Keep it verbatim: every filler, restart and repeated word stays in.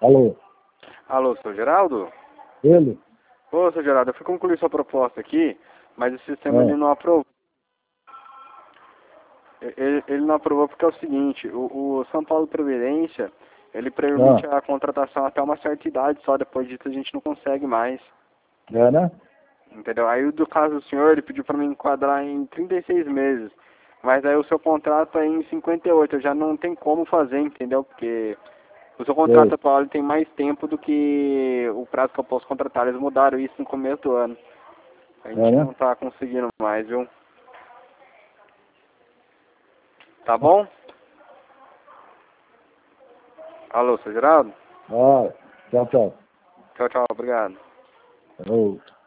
Alô? Alô, seu Geraldo? Ele? Ô, seu Geraldo, eu fui concluir sua proposta aqui, mas o sistema É. ele não aprovou. Ele, ele não aprovou porque é o seguinte, o, o São Paulo Previdência, ele permite Ah, a contratação até uma certa idade, só depois disso a gente não consegue mais. é, né? Entendeu? Aí do caso do senhor, ele pediu para me enquadrar em trinta e seis meses. Mas aí o seu contrato é em cinquenta e oito, eu já não tem como fazer, entendeu? Porque o seu contrato Sei. atual ele tem mais tempo do que o prazo que eu posso contratar. Eles mudaram isso no começo do ano. A É, gente né? não tá conseguindo mais, viu? Tá bom? Alô, seu Geraldo? Ah, tchau, tchau. Tchau, tchau, obrigado. Alô.